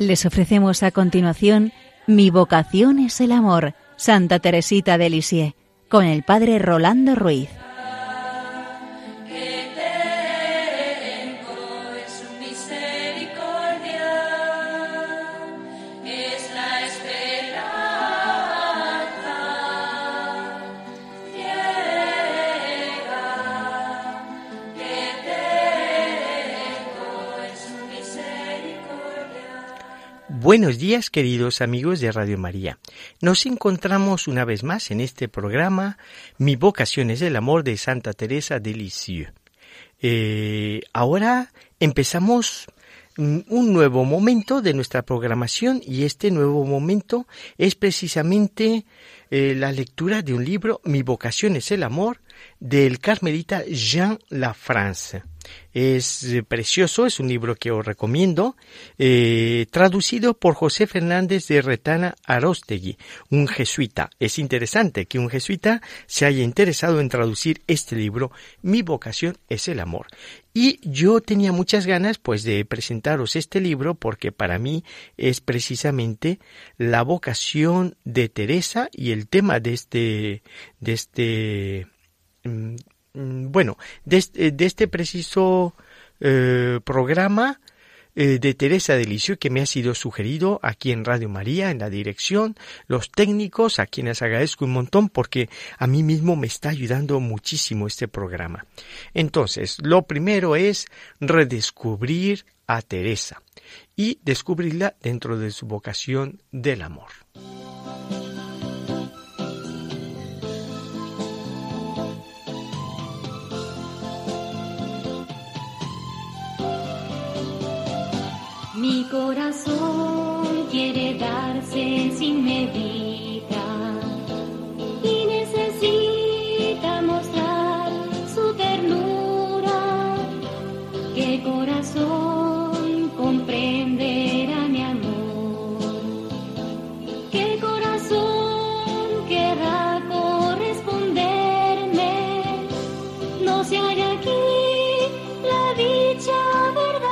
Les ofrecemos a continuación Mi vocación es el amor, Santa Teresita de Lisieux, con el Padre Rolando Ruiz. Buenos días, queridos amigos de Radio María. Nos encontramos una vez más en este programa Mi vocación es el amor de Santa Teresa de Lisieux. Ahora empezamos un nuevo momento de nuestra programación y este nuevo momento es precisamente la lectura de un libro, Mi vocación es el amor, del carmelita Jean Lafrance. Es precioso, es un libro que os recomiendo, traducido por José Fernández de Retana Aróstegui, un jesuita. Es interesante que un jesuita se haya interesado en traducir este libro, Mi vocación es el amor. Y yo tenía muchas ganas pues de presentaros este libro porque para mí es precisamente la vocación de Teresa y el tema de este preciso programa de Teresa de Lisieux que me ha sido sugerido aquí en Radio María, en la dirección, los técnicos, a quienes agradezco un montón porque a mí mismo me está ayudando muchísimo este programa. Entonces, lo primero es redescubrir a Teresa y descubrirla dentro de su vocación del amor. Mi corazón quiere darse sin medida y necesita mostrar su ternura. ¿Qué corazón comprenderá mi amor? ¿Qué corazón querrá corresponderme? No se halla aquí la dicha verdadera.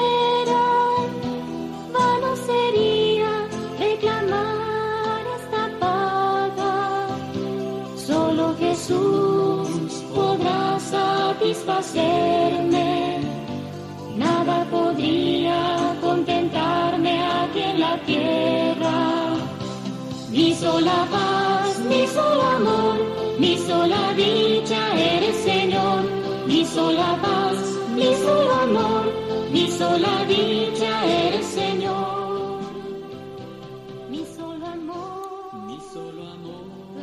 Jesús podrá satisfacerme, nada podría contentarme aquí en la tierra. Mi sola paz, mi solo amor, mi sola dicha eres, Señor. Mi sola paz, mi solo amor, mi sola dicha eres, Señor. Mi solo amor, mi solo amor.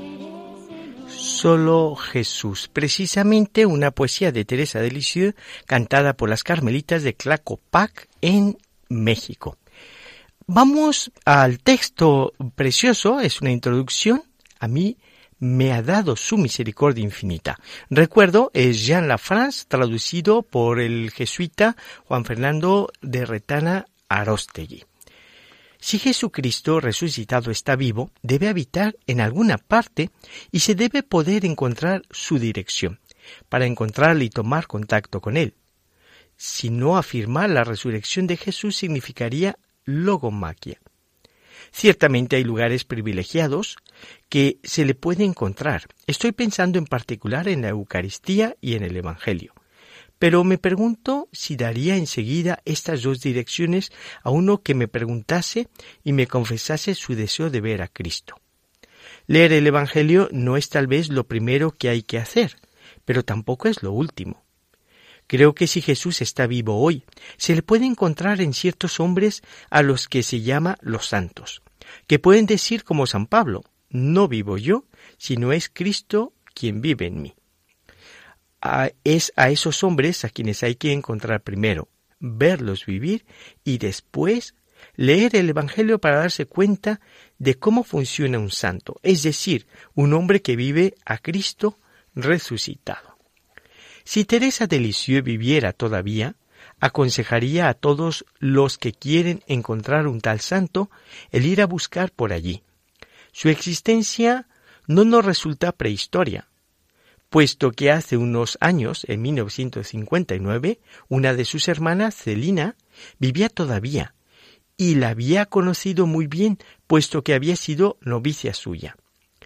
Solo Jesús, precisamente una poesía de Teresa de Lisieux cantada por las Carmelitas de Tlacopac en México. Vamos al texto precioso, es una introducción. A mí me ha dado su misericordia infinita. Recuerdo, es Jean Lafrance, traducido por el jesuita Juan Fernando de Retana Aróstegui. Si Jesucristo resucitado está vivo, debe habitar en alguna parte y se debe poder encontrar su dirección, para encontrarle y tomar contacto con él. Si no, afirmar la resurrección de Jesús significaría logomaquia. Ciertamente hay lugares privilegiados que se le puede encontrar. Estoy pensando en particular en la Eucaristía y en el Evangelio. Pero me pregunto si daría enseguida estas dos direcciones a uno que me preguntase y me confesase su deseo de ver a Cristo. Leer el Evangelio no es tal vez lo primero que hay que hacer, pero tampoco es lo último. Creo que si Jesús está vivo hoy, se le puede encontrar en ciertos hombres a los que se llama los santos, que pueden decir como San Pablo, no vivo yo, sino es Cristo quien vive en mí. Es a esos hombres a quienes hay que encontrar primero, verlos vivir y después leer el Evangelio para darse cuenta de cómo funciona un santo, es decir, un hombre que vive a Cristo resucitado. Si Teresa de Lisieux viviera todavía, aconsejaría a todos los que quieren encontrar un tal santo el ir a buscar por allí. Su existencia no nos resulta prehistoria, puesto que hace unos años, en 1959, una de sus hermanas, Celina, vivía todavía y la había conocido muy bien, puesto que había sido novicia suya.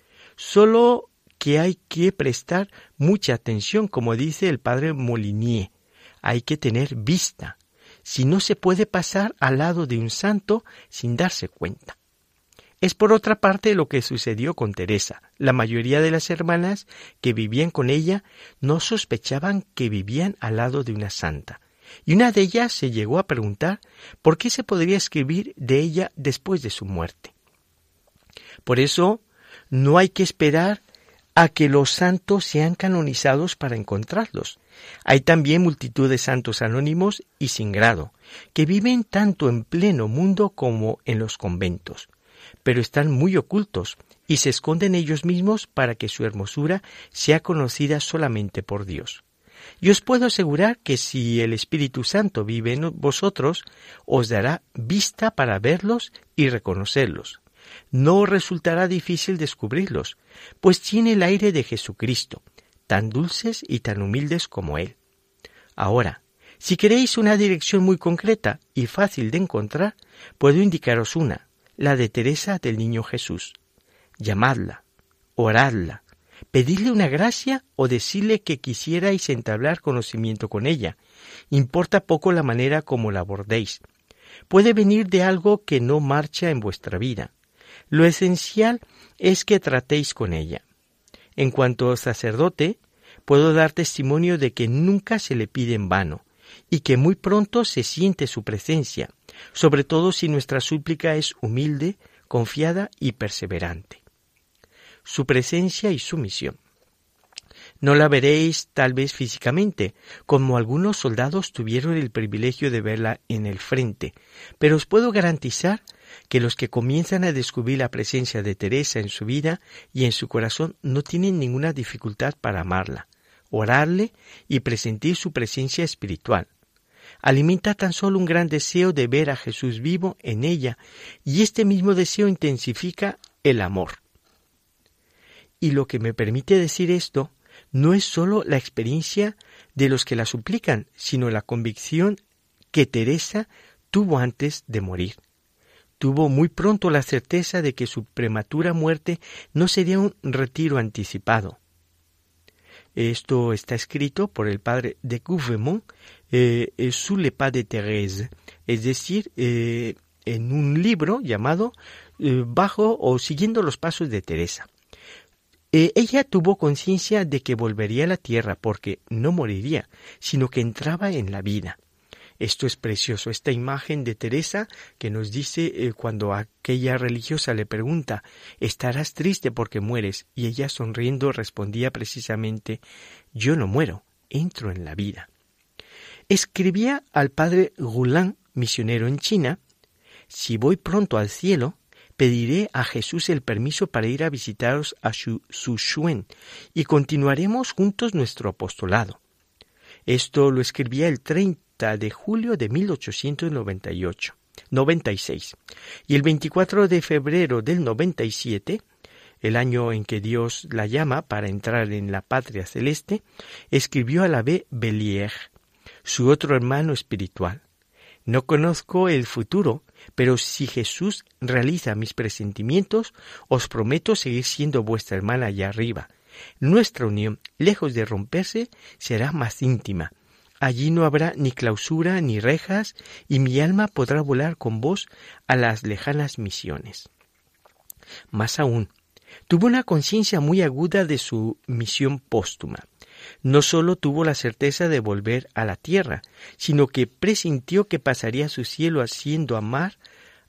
Solo que hay que prestar mucha atención, como dice el padre Molinier. Hay que tener vista. Si no se puede pasar al lado de un santo sin darse cuenta. Es por otra parte lo que sucedió con Teresa. La mayoría de las hermanas que vivían con ella no sospechaban que vivían al lado de una santa. Y una de ellas se llegó a preguntar por qué se podría escribir de ella después de su muerte. Por eso no hay que esperar a que los santos sean canonizados para encontrarlos. Hay también multitud de santos anónimos y sin grado, que viven tanto en pleno mundo como en los conventos, pero están muy ocultos y se esconden ellos mismos para que su hermosura sea conocida solamente por Dios. Y os puedo asegurar que si el Espíritu Santo vive en vosotros, os dará vista para verlos y reconocerlos. No os resultará difícil descubrirlos, pues tiene el aire de Jesucristo, tan dulces y tan humildes como Él. Ahora, si queréis una dirección muy concreta y fácil de encontrar, puedo indicaros una, la de Teresa del Niño Jesús. Llamadla, oradla, pedidle una gracia o decirle que quisierais entablar conocimiento con ella. Importa poco la manera como la abordéis. Puede venir de algo que no marcha en vuestra vida. Lo esencial es que tratéis con ella. En cuanto sacerdote, puedo dar testimonio de que nunca se le pide en vano y que muy pronto se siente su presencia, sobre todo si nuestra súplica es humilde, confiada y perseverante. Su presencia y su misión. No la veréis tal vez físicamente, como algunos soldados tuvieron el privilegio de verla en el frente, pero os puedo garantizar que los que comienzan a descubrir la presencia de Teresa en su vida y en su corazón no tienen ninguna dificultad para amarla, orarle y presentir su presencia espiritual. Alimenta tan solo un gran deseo de ver a Jesús vivo en ella, y este mismo deseo intensifica el amor. Y lo que me permite decir esto no es solo la experiencia de los que la suplican, sino la convicción que Teresa tuvo antes de morir. Tuvo muy pronto la certeza de que su prematura muerte no sería un retiro anticipado. Esto está escrito por el padre de Gouvernement, Sous les pas de Thérèse, es decir, en un libro llamado Bajo o Siguiendo los Pasos de Teresa. Ella tuvo conciencia de que volvería a la tierra porque no moriría, sino que entraba en la vida. Esto es precioso, esta imagen de Teresa que nos dice cuando aquella religiosa le pregunta, ¿estarás triste porque mueres? Y ella sonriendo respondía precisamente, yo no muero, entro en la vida. Escribía al padre Roulin, misionero en China, si voy pronto al cielo, pediré a Jesús el permiso para ir a visitaros a Sichuan y continuaremos juntos nuestro apostolado. Esto lo escribía el 30 de julio de 1896. Y el 24 de febrero del 97, el año en que Dios la llama para entrar en la patria celeste, escribió al abbé Bellier, su otro hermano espiritual. No conozco el futuro, pero si Jesús realiza mis presentimientos, os prometo seguir siendo vuestra hermana allá arriba. Nuestra unión, lejos de romperse, será más íntima. Allí no habrá ni clausura ni rejas, y mi alma podrá volar con vos a las lejanas misiones. Más aún, tuvo una conciencia muy aguda de su misión póstuma. No sólo tuvo la certeza de volver a la tierra, sino que presintió que pasaría su cielo haciendo amar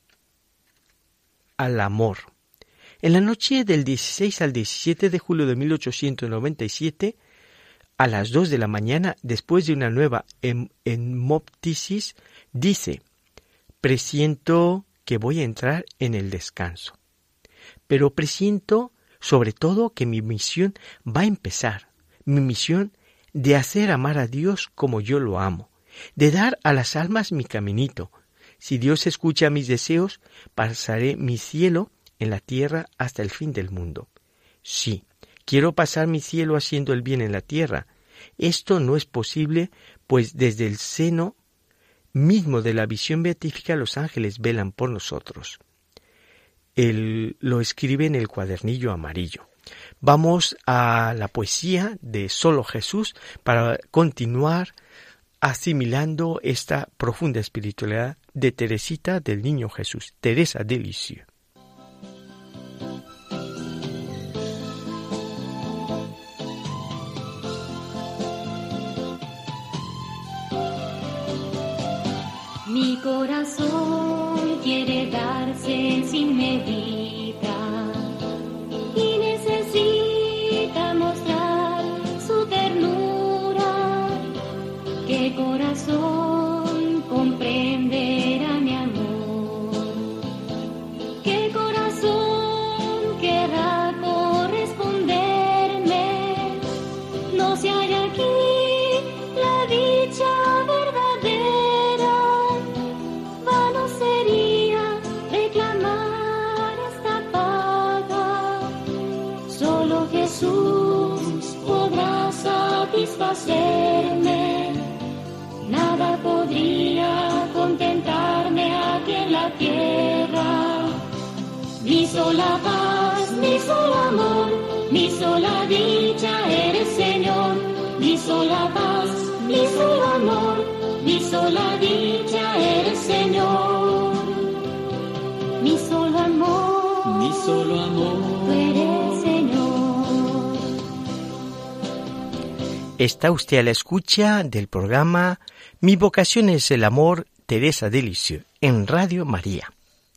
al amor. En la noche del 16 al 17 de julio de 1897, a las 2 de la mañana, después de una nueva hemoptisis, dice, presiento que voy a entrar en el descanso. Pero presiento sobre todo que mi misión va a empezar. Mi misión de hacer amar a Dios como yo lo amo, de dar a las almas mi caminito. Si Dios escucha mis deseos, pasaré mi cielo en la tierra hasta el fin del mundo. Sí, quiero pasar mi cielo haciendo el bien en la tierra. Esto no es posible, pues desde el seno mismo de la visión beatífica, los ángeles velan por nosotros. Él lo escribe en el cuadernillo amarillo. Vamos a la poesía de Solo Jesús para continuar asimilando esta profunda espiritualidad de Teresita del Niño Jesús, Teresa de Lisieux. Mi corazón quiere darse sin medida y necesita mostrar su ternura. ¿Qué corazón comprenderá mi amor? ¿Qué corazón querrá corresponderme? No se halla aquí la dicha verdadera. Jesús podrá satisfacerme, nada podría contentarme aquí en la tierra. Mi sola paz, mi solo amor, mi sola dicha eres, Señor. Mi sola paz, mi solo amor, mi sola dicha eres, Señor. Mi solo amor, mi solo amor, tú eres, Señor. Está usted a la escucha del programa Mi vocación es el amor, Teresa de Lisieux, en Radio María.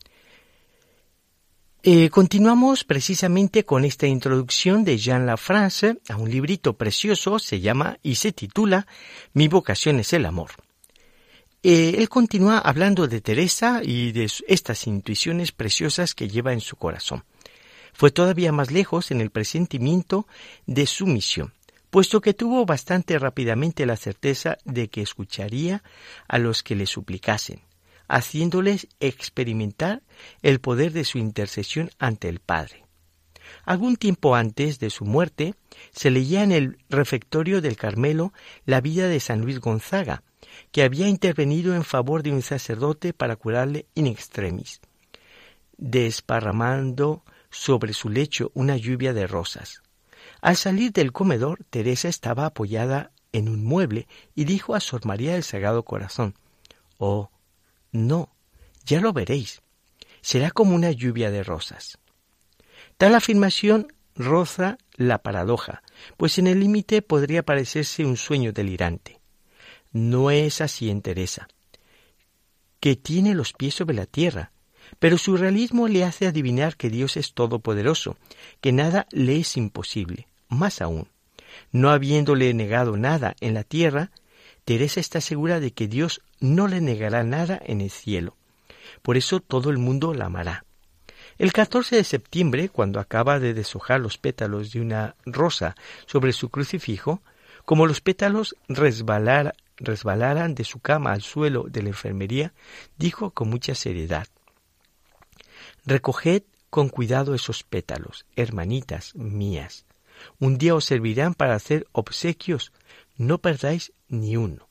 Continuamos precisamente con esta introducción de Jean Lafrance a un librito precioso, se llama y se titula Mi vocación es el amor. Él continúa hablando de Teresa y de estas intuiciones preciosas que lleva en su corazón. Fue todavía más lejos en el presentimiento de su misión, puesto que tuvo bastante rápidamente la certeza de que escucharía a los que le suplicasen, haciéndoles experimentar el poder de su intercesión ante el Padre. Algún tiempo antes de su muerte, se leía en el refectorio del Carmelo la vida de San Luis Gonzaga, que había intervenido en favor de un sacerdote para curarle in extremis, desparramando sobre su lecho una lluvia de rosas. Al salir del comedor, Teresa estaba apoyada en un mueble y dijo a Sor María del Sagrado Corazón: «Oh, no, ya lo veréis, será como una lluvia de rosas». Tal afirmación roza la paradoja, pues en el límite podría parecerse un sueño delirante. No es así en Teresa, que tiene los pies sobre la tierra, pero su realismo le hace adivinar que Dios es todopoderoso, que nada le es imposible. Más aún, no habiéndole negado nada en la tierra, Teresa está segura de que Dios no le negará nada en el cielo. Por eso todo el mundo la amará. El 14 de septiembre, cuando acaba de deshojar los pétalos de una rosa sobre su crucifijo, como los pétalos resbalaran de su cama al suelo de la enfermería, dijo con mucha seriedad: «Recoged con cuidado esos pétalos, hermanitas mías. Un día os servirán para hacer obsequios, no perdáis ni uno».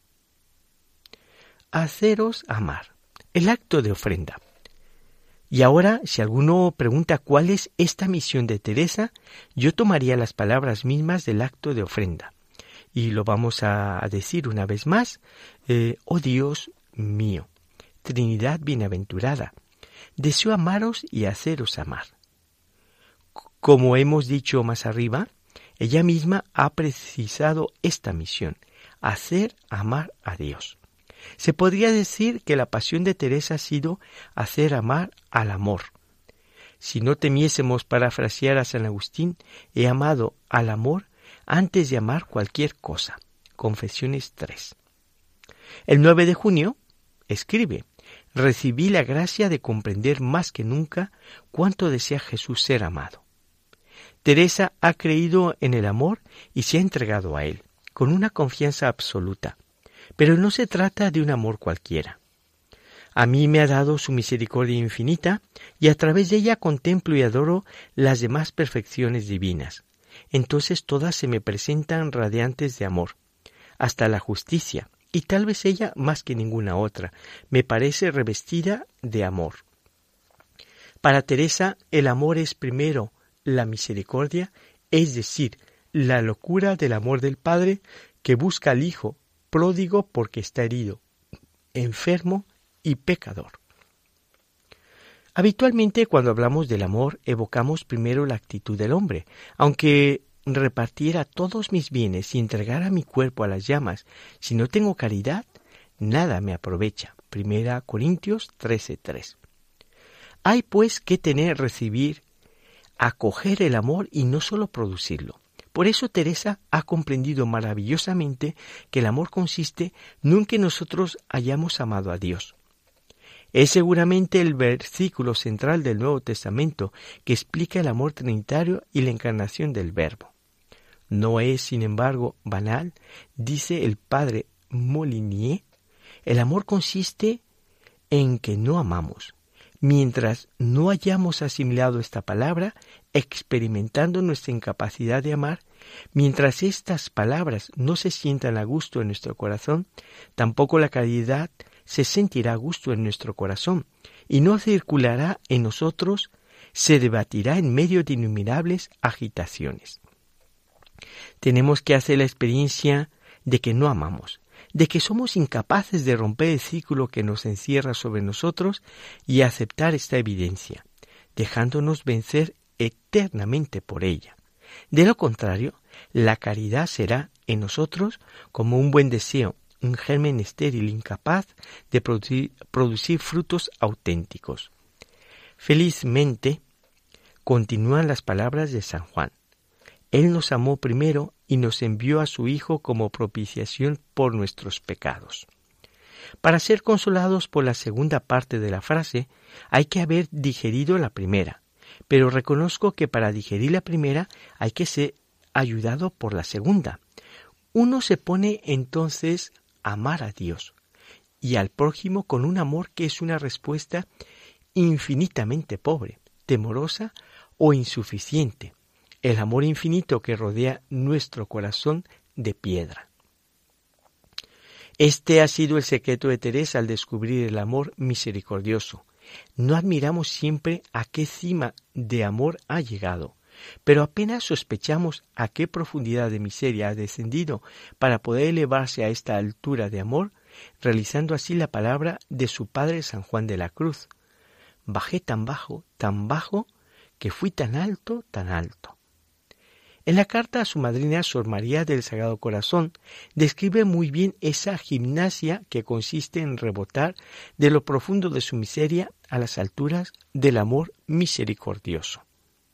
Haceros amar, el acto de ofrenda. Y ahora, si alguno pregunta cuál es esta misión de Teresa, yo tomaría las palabras mismas del acto de ofrenda. Y lo vamos a decir una vez más: «Oh Dios mío, Trinidad bienaventurada, deseo amaros y haceros amar». Como hemos dicho más arriba, ella misma ha precisado esta misión: hacer amar a Dios. Se podría decir que la pasión de Teresa ha sido hacer amar al amor. Si no temiésemos parafrasear a San Agustín, he amado al amor antes de amar cualquier cosa. Confesiones 3. El 9 de junio escribe: «Recibí la gracia de comprender más que nunca cuánto desea Jesús ser amado». Teresa ha creído en el amor y se ha entregado a él, con una confianza absoluta. Pero no se trata de un amor cualquiera. A mí me ha dado su misericordia infinita y a través de ella contemplo y adoro las demás perfecciones divinas. Entonces todas se me presentan radiantes de amor, hasta la justicia, y tal vez ella más que ninguna otra, me parece revestida de amor. Para Teresa, el amor es primero la misericordia, es decir, la locura del amor del Padre que busca al Hijo pródigo porque está herido, enfermo y pecador. Habitualmente, cuando hablamos del amor, evocamos primero la actitud del hombre. Aunque repartiera todos mis bienes y entregara mi cuerpo a las llamas, si no tengo caridad, nada me aprovecha. 1 Corintios 13:3. Hay pues que recibir, acoger el amor y no solo producirlo. Por eso Teresa ha comprendido maravillosamente que el amor consiste no en que nosotros hayamos amado a Dios. Es seguramente el versículo central del Nuevo Testamento que explica el amor trinitario y la encarnación del Verbo. No es, sin embargo, banal, dice el padre Molinier, el amor consiste en que no amamos. Mientras no hayamos asimilado esta palabra, experimentando nuestra incapacidad de amar, mientras estas palabras no se sientan a gusto en nuestro corazón, tampoco la caridad se sentirá a gusto en nuestro corazón y no circulará en nosotros, se debatirá en medio de innumerables agitaciones. Tenemos que hacer la experiencia de que no amamos, de que somos incapaces de romper el círculo que nos encierra sobre nosotros y aceptar esta evidencia, dejándonos vencer eternamente por ella. De lo contrario, la caridad será en nosotros como un buen deseo, un germen estéril incapaz de producir frutos auténticos. Felizmente, continúan las palabras de San Juan. Él nos amó primero y nos envió a su Hijo como propiciación por nuestros pecados. Para ser consolados por la segunda parte de la frase, hay que haber digerido la primera, pero reconozco que para digerir la primera hay que ser ayudado por la segunda. Uno se pone entonces a amar a Dios y al prójimo con un amor que es una respuesta infinitamente pobre, temorosa o insuficiente. El amor infinito que rodea nuestro corazón de piedra. Este ha sido el secreto de Teresa al descubrir el amor misericordioso. No admiramos siempre a qué cima de amor ha llegado, pero apenas sospechamos a qué profundidad de miseria ha descendido para poder elevarse a esta altura de amor, realizando así la palabra de su padre San Juan de la Cruz. Bajé tan bajo, que fui tan alto, tan alto. En la carta a su madrina Sor María del Sagrado Corazón describe muy bien esa gimnasia que consiste en rebotar de lo profundo de su miseria a las alturas del amor misericordioso.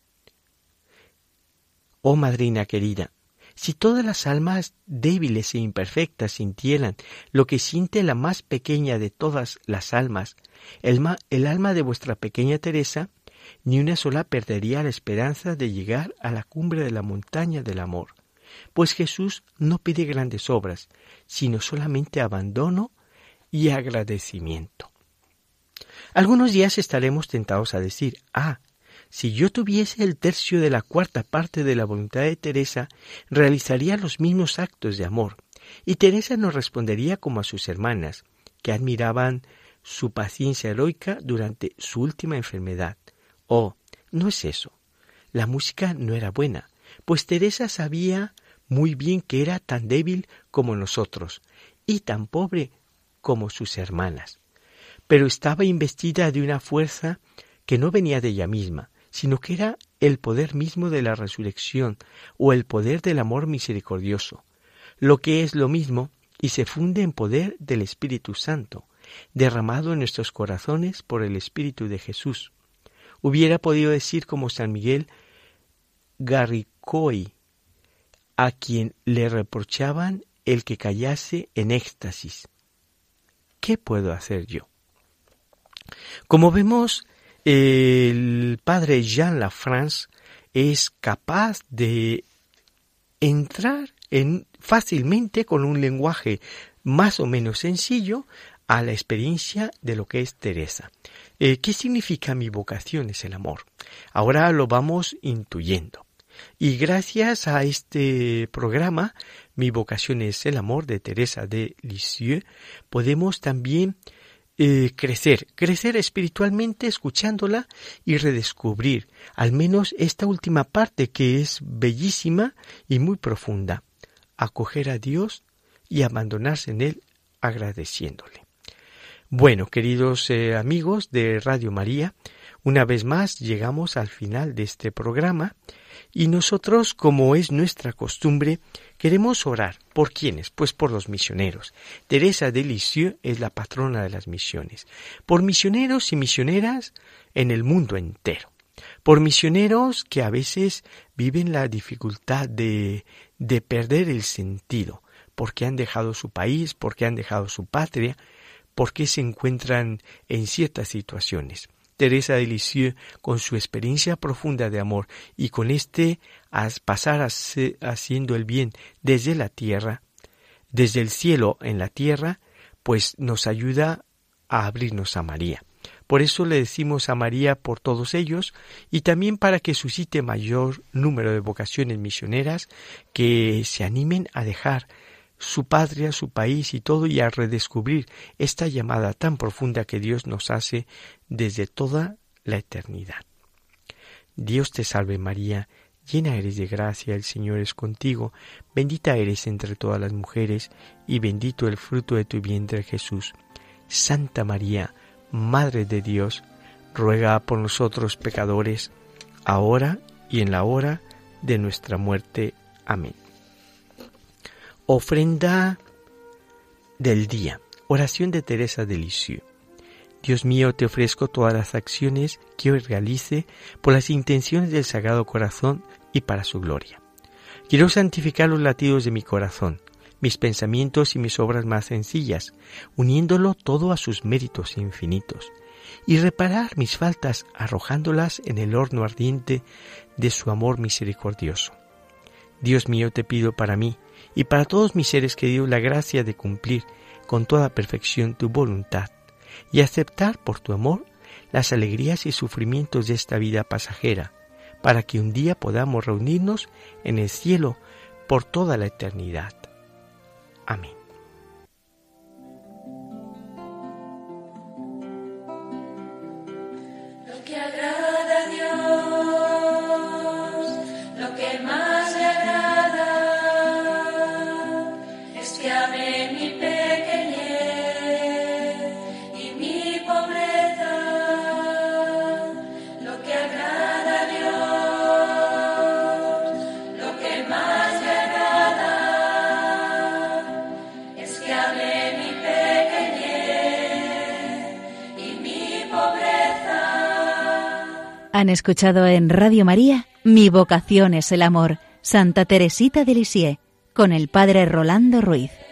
Oh madrina querida, si todas las almas débiles e imperfectas sintieran lo que siente la más pequeña de todas las almas, el alma de vuestra pequeña Teresa, ni una sola perdería la esperanza de llegar a la cumbre de la montaña del amor, pues Jesús no pide grandes obras, sino solamente abandono y agradecimiento. Algunos días estaremos tentados a decir, si yo tuviese el tercio de la cuarta parte de la voluntad de Teresa, realizaría los mismos actos de amor, y Teresa nos respondería como a sus hermanas, que admiraban su paciencia heroica durante su última enfermedad. Oh, no es eso. La música no era buena, pues Teresa sabía muy bien que era tan débil como nosotros y tan pobre como sus hermanas. Pero estaba investida de una fuerza que no venía de ella misma, sino que era el poder mismo de la resurrección o el poder del amor misericordioso, lo que es lo mismo y se funde en poder del Espíritu Santo, derramado en nuestros corazones por el Espíritu de Jesús. Hubiera podido decir como San Miguel Garrigou, a quien le reprochaban el que callase en éxtasis: ¿qué puedo hacer yo? Como vemos, el padre Jean Lafrance es capaz de entrar fácilmente con un lenguaje más o menos sencillo a la experiencia de lo que es Teresa. ¿Qué significa mi vocación? Es el amor. Ahora lo vamos intuyendo. Y gracias a este programa Mi vocación es el amor, de Teresa de Lisieux, podemos también crecer espiritualmente escuchándola y redescubrir al menos esta última parte que es bellísima y muy profunda. Acoger a Dios y abandonarse en Él agradeciéndole. Bueno, queridos amigos de Radio María, una vez más llegamos al final de este programa y nosotros, como es nuestra costumbre, queremos orar. ¿Por quiénes? Pues por los misioneros. Teresa de Lisieux es la patrona de las misiones. Por misioneros y misioneras en el mundo entero. Por misioneros que a veces viven la dificultad de perder el sentido, porque han dejado su país, porque han dejado su patria, porque se encuentran en ciertas situaciones. Teresa de Lisieux, con su experiencia profunda de amor y con pasar haciendo el bien desde la tierra, desde el cielo en la tierra, pues nos ayuda a abrirnos a María. Por eso le decimos a María por todos ellos y también para que suscite mayor número de vocaciones misioneras que se animen a dejar su patria, su país y todo, y a redescubrir esta llamada tan profunda que Dios nos hace desde toda la eternidad. Dios te salve María, llena eres de gracia, el Señor es contigo, bendita eres entre todas las mujeres, y bendito el fruto de tu vientre Jesús. Santa María, Madre de Dios, ruega por nosotros pecadores, ahora y en la hora de nuestra muerte. Amén. Ofrenda del día. Oración de Teresa de Lisieux. Dios mío, te ofrezco todas las acciones que hoy realice por las intenciones del Sagrado Corazón y para su gloria. Quiero santificar los latidos de mi corazón, mis pensamientos y mis obras más sencillas, uniéndolo todo a sus méritos infinitos, y reparar mis faltas arrojándolas en el horno ardiente de su amor misericordioso. Dios mío, te pido para mí y para todos mis seres queridos la gracia de cumplir con toda perfección tu voluntad y aceptar por tu amor las alegrías y sufrimientos de esta vida pasajera, para que un día podamos reunirnos en el cielo por toda la eternidad. Amén. Lo que agrada a Dios, lo que más le agrada, es que ame mi pequeñez y mi pobreza. Lo que agrada a Dios, lo que más le agrada, es que ame mi pequeñez y mi pobreza. Han escuchado en Radio María Mi vocación es el amor, Santa Teresita de Lisieux, con el Padre Rolando Ruiz.